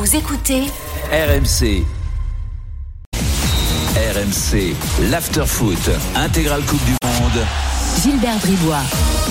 Vous écoutez RMC. RMC, l'after-foot, intégrale Coupe du Monde. Gilbert Bribois.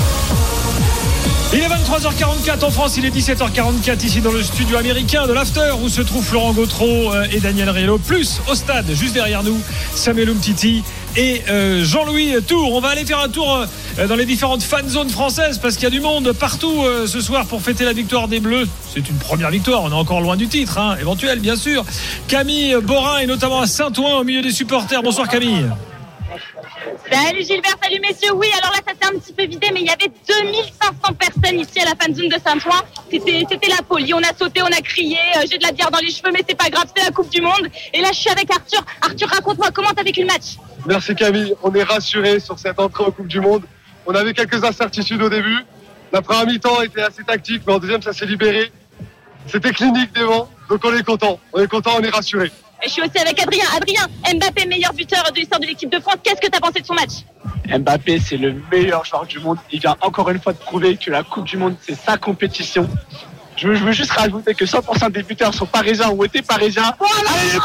Il est 23h44 en France, il est 17h44 ici dans le studio américain de l'After où se trouvent Florent Gautreau et Daniel Riello, plus au stade juste derrière nous Samuel Umtiti et Jean-Louis Tour. On va aller faire un tour dans les différentes fan zones françaises parce qu'il y a du monde partout ce soir pour fêter la victoire des Bleus. C'est une première victoire, on est encore loin du titre, éventuel bien sûr. Camille Borin est notamment à Saint-Ouen au milieu des supporters. Bonsoir Camille. Salut Gilbert, salut messieurs. Oui, alors là ça s'est un petit peu vidé, mais il y avait 2500 personnes ici à la fanzone de Saint-Ouen. C'était la folie, on a sauté, on a crié, j'ai de la bière dans les cheveux, mais c'est pas grave, c'est la Coupe du Monde. Et là je suis avec Arthur. Arthur, raconte-moi, comment t'as vécu le match? Merci Camille, on est rassurés sur cette entrée en Coupe du Monde. On avait quelques incertitudes au début. La première mi-temps était assez tactique, mais en deuxième ça s'est libéré. C'était clinique devant, donc on est content, on est rassurés. Et je suis aussi avec Adrien. Adrien, Mbappé, meilleur buteur de l'histoire de l'équipe de France. Qu'est-ce que tu as pensé de son match? Mbappé, c'est le meilleur joueur du monde. Il vient encore une fois de prouver que la Coupe du Monde, c'est sa compétition. Je veux juste rajouter que 100% des buteurs sont parisiens ou étaient parisiens. Allez,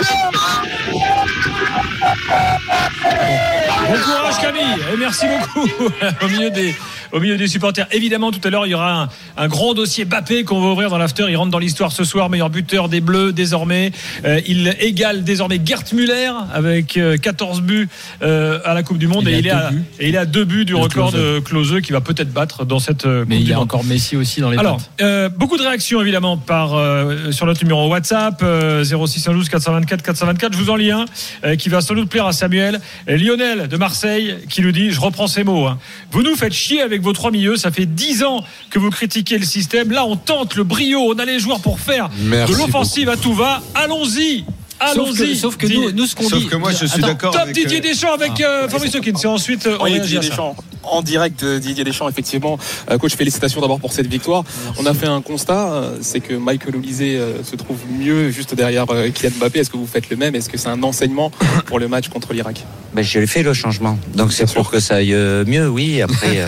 bon courage Camille et merci beaucoup au milieu des supporters. Évidemment, tout à l'heure, il y aura un grand dossier Mbappé qu'on va ouvrir dans l'after. Il rentre dans l'histoire ce soir, meilleur buteur des Bleus désormais. Il égale désormais Gerd Müller avec 14 buts à la Coupe du Monde. Et il est à 2 buts du record de Klose qui va peut-être battre dans cette Coupe du Monde. Mais il y a encore Messi aussi dans les Alors, beaucoup de réactions évidemment sur notre numéro WhatsApp 0612 424 424. Je vous en lis un qui va sans doute plaire à Samuel. Lionel de Marseille qui nous dit, je reprends ses mots, vous nous faites chier avec vos 3 milieux, ça fait 10 ans que vous critiquez le système, là on tente le brio, on a les joueurs pour faire de l'offensive à tout va, allons-y. Sauf que nous ce qu'on dit. Sauf que moi je suis d'accord. Top avec Didier Deschamps avec Fabrice Hawkins. Et ensuite on réagit à ça. En direct, Didier Deschamps, effectivement. Coach, félicitations d'abord pour cette victoire. Merci. On a fait un constat, c'est que Michael Olise se trouve mieux juste derrière Kylian Mbappé. Est-ce que vous faites le même? Est-ce que c'est un enseignement pour le match contre l'Irak? J'ai fait le changement, donc c'est pour que ça aille mieux, oui. Après,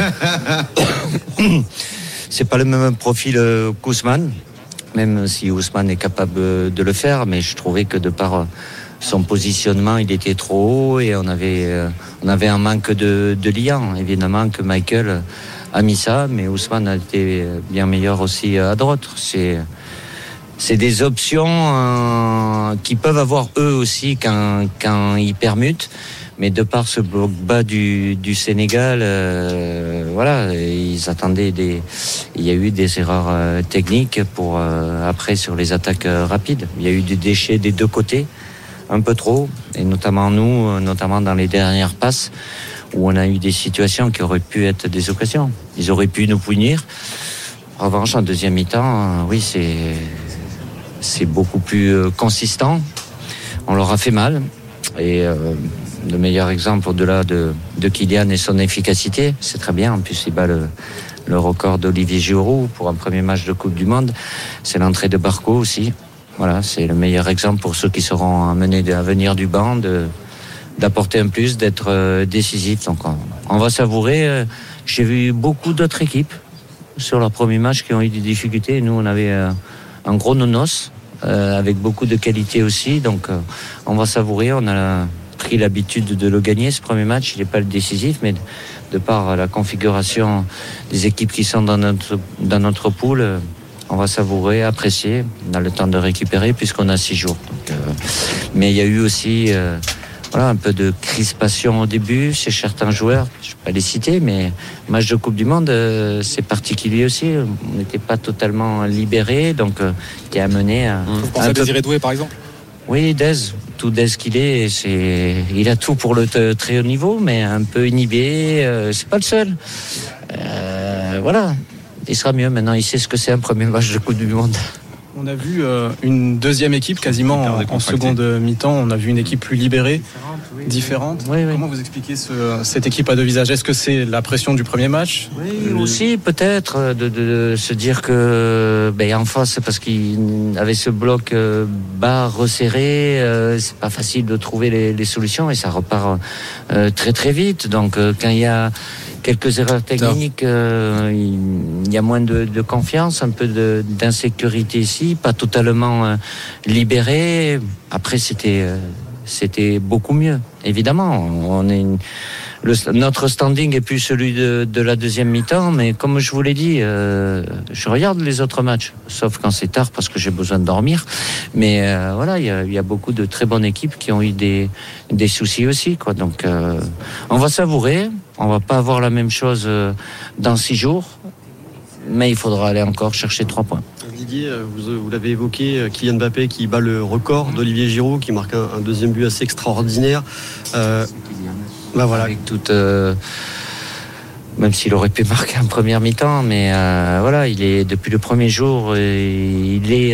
c'est pas le même profil qu'Ousmane, même si Ousmane est capable de le faire, mais je trouvais que de par son positionnement, il était trop haut et on avait un manque de liant. Évidemment que Michael a mis ça, mais Ousmane a été bien meilleur aussi à droite. C'est des options qui peuvent avoir eux aussi quand ils permutent. Mais de par ce bloc bas du Sénégal, voilà, ils attendaient il y a eu des erreurs techniques pour après sur les attaques rapides. Il y a eu des déchets des deux côtés, un peu trop, et notamment dans les dernières passes où on a eu des situations qui auraient pu être des occasions. Ils auraient pu nous punir. En revanche, en deuxième mi-temps, oui, c'est beaucoup plus consistant. On leur a fait mal et le meilleur exemple au-delà de Kylian et son efficacité, c'est très bien. En plus, il bat le record d'Olivier Giroud pour un premier match de Coupe du Monde. C'est l'entrée de Barco aussi. Voilà, c'est le meilleur exemple pour ceux qui seront amenés à venir du banc, d'apporter un plus, d'être décisif. Donc on va savourer. J'ai vu beaucoup d'autres équipes sur leur premier match qui ont eu des difficultés. Nous, on avait un gros nonos avec beaucoup de qualité aussi. Donc on va savourer. On a pris l'habitude de le gagner ce premier match. Il n'est pas le décisif, mais de par la configuration des équipes qui sont dans notre poule, on va savourer, apprécier. On a le temps de récupérer puisqu'on a 6 jours. Donc, mais il y a eu aussi un peu de crispation au début chez certains joueurs. Je ne vais pas les citer, mais match de Coupe du Monde, c'est particulier aussi. On n'était pas totalement libérés, donc qui a amené à... Vous pensez à Désiré Doué par exemple? Oui, tout Dez qu'il est, il a tout pour le très haut niveau, mais un peu inhibé, c'est pas le seul. Voilà, il sera mieux maintenant, il sait ce que c'est un premier match de Coupe du Monde. On a vu une deuxième équipe quasiment en seconde mi-temps. On a vu une équipe plus libérée, différente. Oui. Comment vous expliquez cette équipe à deux visages? Est-ce que c'est la pression du premier match? Oui, aussi peut-être de se dire que en face, c'est parce qu'il avait ce bloc bas resserré. C'est pas facile de trouver les solutions et ça repart très très vite. Donc quand il y a quelques erreurs techniques. Il y a moins de confiance, un peu d'insécurité ici, pas totalement libéré. Après, c'était beaucoup mieux. Évidemment, notre standing est plus celui de la deuxième mi-temps, mais comme je vous l'ai dit, je regarde les autres matchs, sauf quand c'est tard parce que j'ai besoin de dormir. Mais voilà, il y a beaucoup de très bonnes équipes qui ont eu des soucis aussi, quoi. Donc, on va savourer. On va pas avoir la même chose dans 6 jours, mais il faudra aller encore chercher 3 points. Didier, vous l'avez évoqué, Kylian Mbappé qui bat le record d'Olivier Giroud, qui marque un deuxième but assez extraordinaire. Voilà. Avec toute, même s'il aurait pu marquer en première mi-temps, mais voilà, il est depuis le premier jour, il est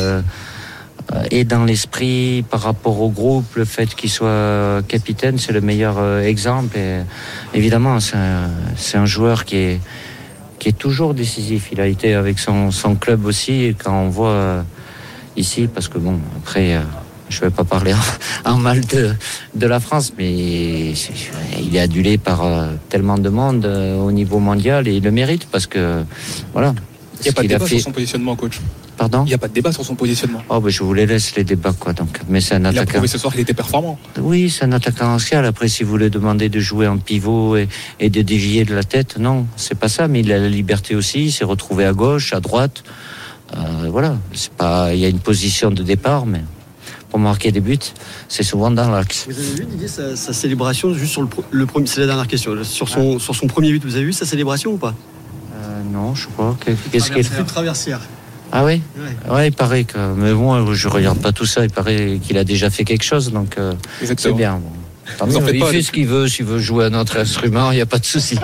dans l'esprit par rapport au groupe. Le fait qu'il soit capitaine, c'est le meilleur exemple. Et évidemment, c'est un joueur qui est toujours décisif. Il a été avec son club aussi, et quand on voit ici, parce que bon, après, je ne vais pas parler en mal de la France, mais il est adulé par tellement de monde au niveau mondial, et il le mérite, parce que voilà. Il n'y a pas de débat sur son positionnement, coach. Pardon ? Il n'y a pas de débat sur son positionnement. Oh, je vous les laisse, les débats, quoi. Donc, mais c'est un attaquant. Il a prouvé ce soir qu'il était performant. Oui, c'est un attaquant ancien. Après, si vous voulez demander de jouer en pivot et de dévier de la tête, non, c'est pas ça. Mais il a la liberté aussi. Il s'est retrouvé à gauche, à droite. Voilà. C'est pas. Il y a une position de départ, mais pour marquer des buts, c'est souvent dans l'axe. Vous avez vu, Didier, sa célébration juste sur le premier. C'est la dernière question. Sur son premier but, vous avez vu sa célébration ou pas ? Non, je sais pas. Qu'est-ce qu'il fait ? Traversière. Ah oui ? Ouais, il paraît que. Mais bon, je regarde pas tout ça. Il paraît qu'il a déjà fait quelque chose, donc c'est bien. Bon. Il fait ce qu'il veut. S'il veut jouer un autre instrument, il n'y a pas de souci.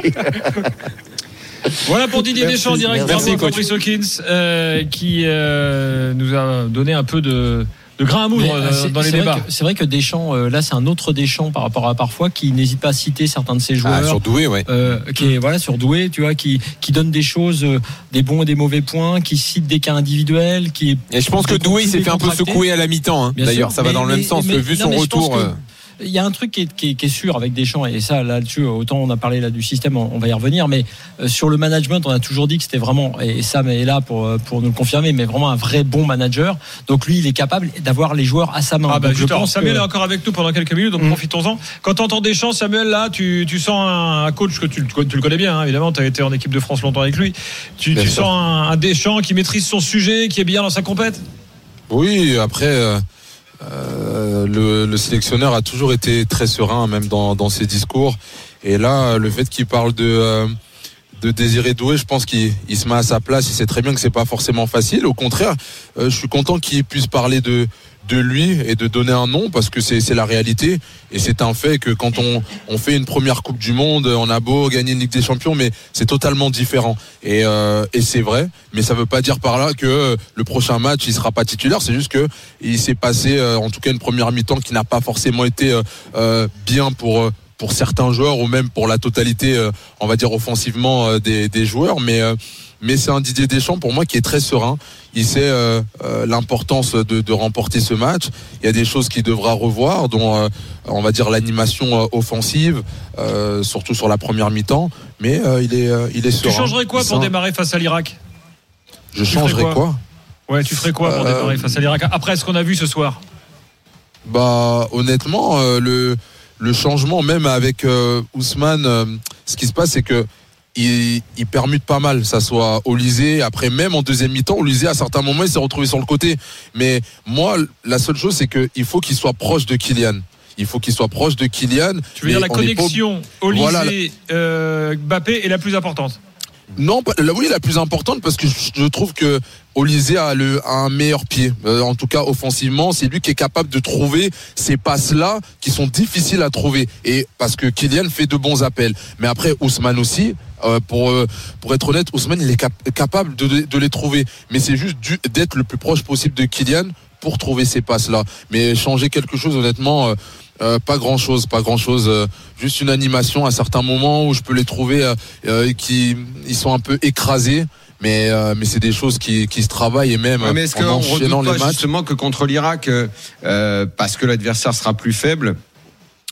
Voilà pour Didier Deschamps, direct. Merci, Fabrice Hawkins, qui nous a donné un peu de grain à moudre dans les débats. C'est vrai que Deschamps, là, c'est un autre Deschamps par rapport à parfois, qui n'hésite pas à citer certains de ses joueurs. Sur Doué, ouais. Qui est sur Doué, tu vois, qui donne des choses, des bons et des mauvais points, qui cite des cas individuels, Et je pense que Doué s'est fait un peu secouer à la mi-temps. Hein. D'ailleurs, ça va dans le même sens. Vu son retour. Il y a un truc qui est sûr avec Deschamps, et ça là-dessus, autant on a parlé là du système, on va y revenir, mais sur le management, on a toujours dit que c'était vraiment, et Sam est là pour nous le confirmer, mais vraiment un vrai bon manager. Donc lui, il est capable d'avoir les joueurs à sa main. Samuel est encore avec nous pendant quelques minutes, donc profitons-en. Quand tu entends Deschamps, Samuel, là, tu sens un coach que tu le connais bien, hein, évidemment, tu as été en équipe de France longtemps avec lui. Tu sens un Deschamps qui maîtrise son sujet, qui est bien dans sa compète. Oui, après. Le sélectionneur a toujours été très serein, même dans ses discours. Et là, le fait qu'il parle de Désiré Doué, je pense qu'il se met à sa place. Il sait très bien que c'est pas forcément facile. Au contraire, je suis content qu'il puisse parler de lui et de donner un nom, parce que c'est la réalité, et c'est un fait que quand on fait une première Coupe du Monde, on a beau gagner une Ligue des Champions, mais c'est totalement différent, et c'est vrai, mais ça veut pas dire par là que le prochain match il sera pas titulaire. C'est juste que il s'est passé en tout cas une première mi-temps qui n'a pas forcément été bien pour certains joueurs, ou même pour la totalité, on va dire offensivement, des joueurs, mais c'est un Didier Deschamps pour moi qui est très serein. Il sait l'importance de remporter ce match. Il y a des choses qu'il devra revoir, dont on va dire l'animation offensive, surtout sur la première mi-temps. Mais il est serein. Tu changerais quoi pour démarrer face à l'Irak ? Je changerais quoi ? Ouais, tu ferais quoi pour démarrer face à l'Irak après ce qu'on a vu ce soir ? Honnêtement, le changement, même avec Ousmane, ce qui se passe, c'est que il permute pas mal, ça soit Olysée. Après, même en deuxième mi-temps, Olysée à certains moments il s'est retrouvé sur le côté. Mais moi, la seule chose, c'est qu'il faut qu'il soit proche de Kylian. Tu veux dire la connexion Olysée, Mbappé est la plus importante? Non, oui, la plus importante, parce que je trouve que Olysée a un meilleur pied, en tout cas offensivement. C'est lui qui est capable de trouver ces passes-là qui sont difficiles à trouver, et parce que Kylian fait de bons appels. Mais après, Ousmane aussi, pour être honnête, Ousmane il est capable de les trouver, mais c'est juste d'être le plus proche possible de Kylian pour trouver ces passes-là. Mais changer quelque chose, honnêtement, pas grand chose, juste une animation à certains moments où je peux les trouver ils sont un peu écrasés, mais c'est des choses qui se travaillent, et même mais est-ce en enchaînant les matchs, justement, que contre l'Irak, parce que l'adversaire sera plus faible,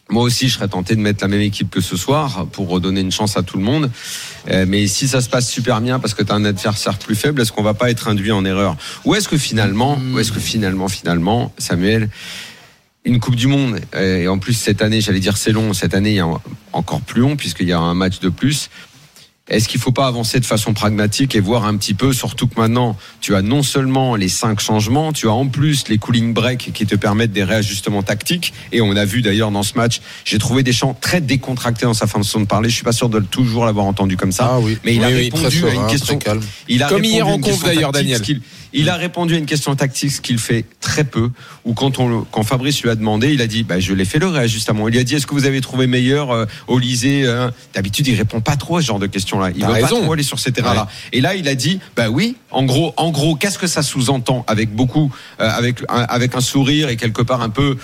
Moi aussi, je serais tenté de mettre la même équipe que ce soir pour redonner une chance à tout le monde. Mais si ça se passe super bien parce que tu as un adversaire plus faible, est-ce qu'on va pas être induit en erreur ? Ou est-ce que finalement, Samuel, une Coupe du Monde, et en plus cette année, j'allais dire c'est long, cette année il y a encore plus long puisqu'il y a un match de plus. Est-ce qu'il ne faut pas avancer de façon pragmatique et voir un petit peu, surtout que maintenant, tu as non seulement les 5 changements, tu as en plus les cooling breaks qui te permettent des réajustements tactiques. Et on a vu d'ailleurs dans ce match, j'ai trouvé Deschamps très décontracté dans sa façon de parler. Je ne suis pas sûr de toujours l'avoir entendu comme ça. Ah oui. Mais il a répondu à une question. Comme hier en conf d'ailleurs, Daniel. Il a répondu à une question tactique, ce qu'il fait très peu. Ou quand Fabrice lui a demandé, il a dit je l'ai fait le réajustement. Il lui a dit est-ce que vous avez trouvé meilleur Olysée D'habitude, il répond pas trop à ce genre de questions-là. Il veut pas trop aller sur ces terrains-là. Ouais. Et là, il a dit oui. En gros, qu'est-ce que ça sous-entend avec beaucoup, avec un sourire et quelque part un peu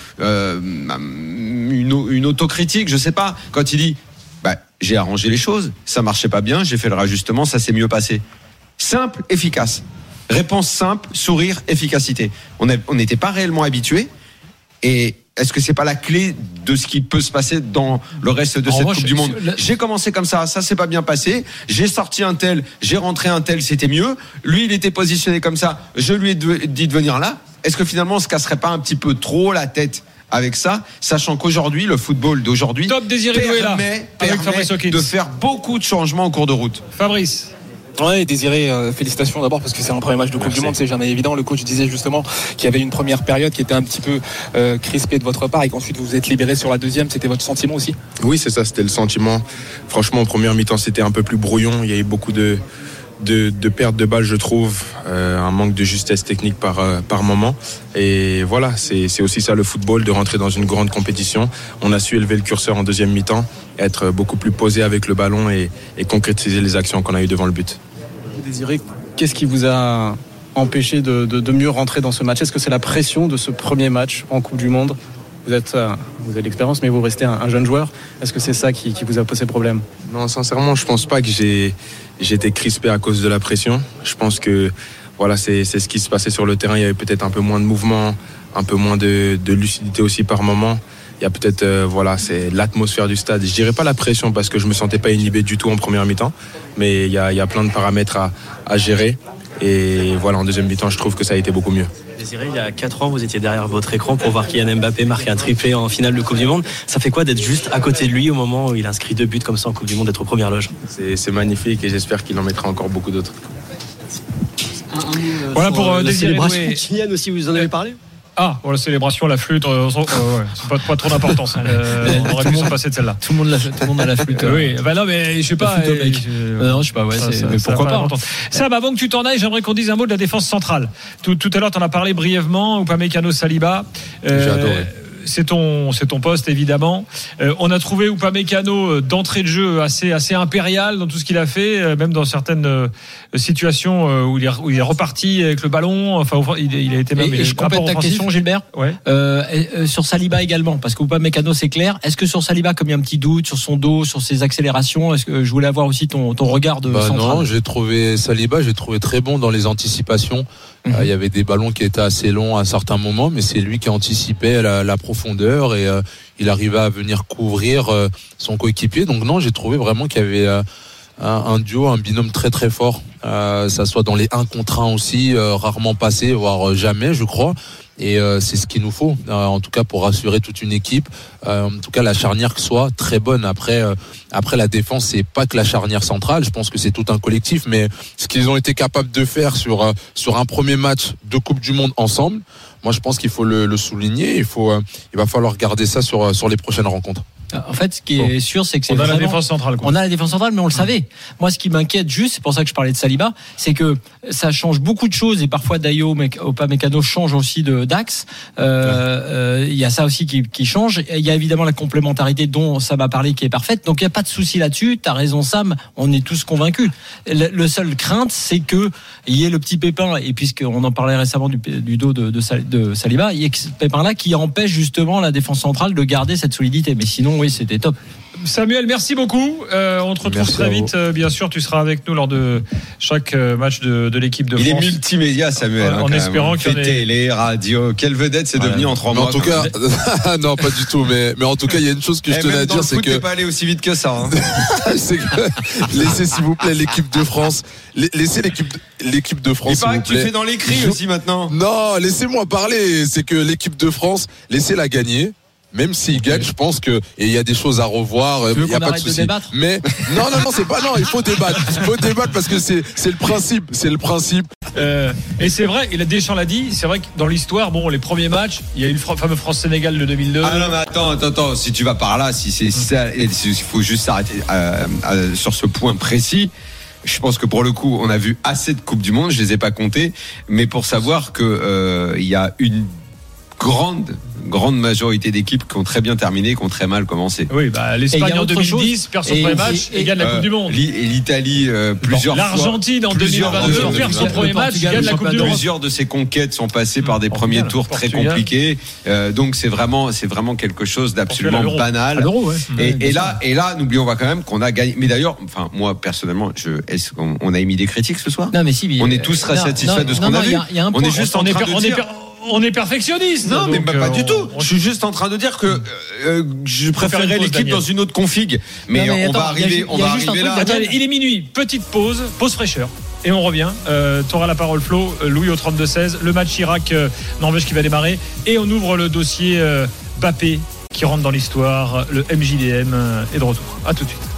une autocritique, je sais pas. Quand il dit j'ai arrangé les choses, ça marchait pas bien, j'ai fait le réajustement, ça s'est mieux passé. Simple, efficace. Réponse simple, sourire, efficacité. On n'était pas réellement habitués. Et est-ce que c'est pas la clé de ce qui peut se passer dans le reste de cette Coupe du Monde ? J'ai commencé comme ça s'est pas bien passé. J'ai sorti un tel, j'ai rentré un tel, c'était mieux. Lui, il était positionné comme ça. Je lui ai dit de venir là. Est-ce que finalement, on se casserait pas un petit peu trop la tête avec ça, sachant qu'aujourd'hui, le football d'aujourd'hui permet de faire beaucoup de changements en cours de route. Fabrice. Ouais, Désiré, félicitations d'abord parce que c'est un premier match de Coupe du Monde, c'est jamais évident. Le coach disait justement qu'il y avait une première période qui était un petit peu crispée de votre part et qu'ensuite vous vous êtes libéré sur la deuxième. C'était votre sentiment aussi ? Oui, c'est ça, c'était le sentiment. Franchement, en première mi-temps, c'était un peu plus brouillon. Il y a eu beaucoup de pertes de balles, je trouve, un manque de justesse technique par moment. Et voilà, c'est aussi ça le football, de rentrer dans une grande compétition. On a su élever le curseur en deuxième mi-temps, être beaucoup plus posé avec le ballon et concrétiser les actions qu'on a eues devant le but. Désiré, qu'est-ce qui vous a empêché de mieux rentrer dans ce match ? Est-ce que c'est la pression de ce premier match en Coupe du Monde ? Vous avez l'expérience, mais vous restez un jeune joueur. Est-ce que c'est ça qui vous a posé problème ? Non, sincèrement, je pense pas que j'étais crispé à cause de la pression. Je pense que voilà, c'est ce qui se passait sur le terrain. Il y avait peut-être un peu moins de mouvement, un peu moins de lucidité aussi par moment. Il y a peut-être c'est l'atmosphère du stade. Je dirais pas la pression parce que je me sentais pas inhibé du tout en première mi-temps, mais il y a plein de paramètres à gérer. Et voilà, en deuxième mi-temps, je trouve que ça a été beaucoup mieux. Désiré, il y a 4 ans, vous étiez derrière votre écran pour voir Kylian Mbappé marquer un triplé en finale de Coupe du Monde. Ça fait quoi d'être juste à côté de lui au moment où il inscrit 2 buts comme ça en Coupe du Monde, d'être aux premières loges ? C'est magnifique et j'espère qu'il en mettra encore beaucoup d'autres. Voilà pour Désiré Doué. Kylian aussi, vous en avez parlé ? Ah, la célébration, la flûte, c'est pas trop d'importance. On aurait pu se passer de celle-là. Tout le monde a la flûte. Oui, non, mais je sais pas. Non, je sais pas, mais pourquoi pas. Ça, avant que tu t'en ailles, j'aimerais qu'on dise un mot de la défense centrale. Tout à l'heure, tu en as parlé brièvement. Upamecano, Saliba. J'ai adoré. C'est ton poste évidemment. On a trouvé Upamecano d'entrée de jeu assez impérial dans tout ce qu'il a fait, même dans certaines situations où il est reparti avec le ballon. Enfin, il a été même. Et je complète ta question, Gilbert. Ouais. Sur Saliba également, parce qu'Upamecano c'est clair. Est-ce que sur Saliba, comme il y a un petit doute sur son dos, sur ses accélérations, est-ce que je voulais avoir aussi ton regard de central ? Non, j'ai trouvé Saliba, très bon dans les anticipations. Il y avait des ballons qui étaient assez longs à certains moments, mais c'est lui qui anticipait la profondeur et il arrivait à venir couvrir son coéquipier. Donc non, j'ai trouvé vraiment qu'il y avait un duo, un binôme très très fort. Ça soit dans les 1 contre 1 aussi, rarement passé, voire jamais, je crois. Et c'est ce qu'il nous faut, en tout cas pour rassurer toute une équipe. En tout cas, la charnière soit très bonne. Après la défense, c'est pas que la charnière centrale. Je pense que c'est tout un collectif. Mais ce qu'ils ont été capables de faire sur un premier match de Coupe du Monde ensemble, moi je pense qu'il faut le souligner. Il va falloir garder ça sur les prochaines rencontres. En fait, ce qui est sûr, c'est que on a la défense centrale. On a la défense centrale, mais on le savait. Moi, ce qui m'inquiète juste, c'est pour ça que je parlais de Saliba, c'est que ça change beaucoup de choses et parfois Dayo Upamecano change aussi d'axe. Il y a ça aussi qui change. Il y a évidemment la complémentarité dont Sam a parlé qui est parfaite. Donc il n'y a pas de souci là-dessus. T'as raison, Sam. On est tous convaincus. Le seul crainte, c'est que il y ait le petit pépin. Et puisqu'on en parlait récemment du dos de Saliba, il y a ce pépin-là qui empêche justement la défense centrale de garder cette solidité. Mais sinon, non, oui, c'était top. Samuel, merci beaucoup. On te retrouve très vite. Bien sûr, tu seras avec nous lors de chaque match de l'équipe de France. Il est multimédia, Samuel. En espérant qu'il y en ait... télé, radio, quelle vedette c'est devenu en 3 mois. En tout cas, non, pas du tout. Mais en tout cas, il y a une chose que je tenais à dire, c'est que t'es pas allé aussi vite que ça. Hein. C'est que laissez s'il vous plaît l'équipe de France. Laissez l'équipe de France. Il paraît que tu plaît. fais dans les cris aussi maintenant. Non, laissez-moi parler. C'est que l'équipe de France, laissez-la gagner. Même s'il gagne, je pense que il y a des choses à revoir. Il n'y a pas de souci. Mais non, c'est pas non. Il faut débattre. Parce que c'est le principe. C'est le principe. Et c'est vrai. Et Deschamps l'a dit. C'est vrai que dans l'histoire, les premiers matchs, il y a eu le fameux France-Sénégal de 2002. Ah non, mais attends. Si tu vas par là, si c'est ça, il faut juste s'arrêter sur ce point précis. Je pense que pour le coup, on a vu assez de Coupes du Monde. Je les ai pas comptées, mais pour savoir que il y a une grande majorité d'équipes qui ont très bien terminé, qui ont très mal commencé. Oui, l'Espagne en 2010 perd son premier match et gagne la Coupe du Monde. L'Italie plusieurs fois. L'Argentine en 2022 perd son premier match, gagne la Coupe du Monde. Plusieurs de ces conquêtes sont passées par des premiers tours très compliqués. Donc c'est vraiment quelque chose d'absolument banal. Et là, n'oublions pas quand même qu'on a gagné. Mais d'ailleurs, moi personnellement, est-ce qu'on a émis des critiques ce soir? Non, mais si. On est tous très satisfaits de ce qu'on a vu. On est juste en train de dire. On est perfectionniste. Non, mais pas du tout. Je suis juste en train de dire que je préférerais l'équipe dans une autre config. Mais on va arriver là. Il est minuit. Petite pause fraîcheur. Et on revient. T'auras la parole, Flo. Louis au 32-16. Le match Irak-Norvège qui va démarrer. Et on ouvre le dossier Mbappé qui rentre dans l'histoire. Le MJDM est de retour. À tout de suite.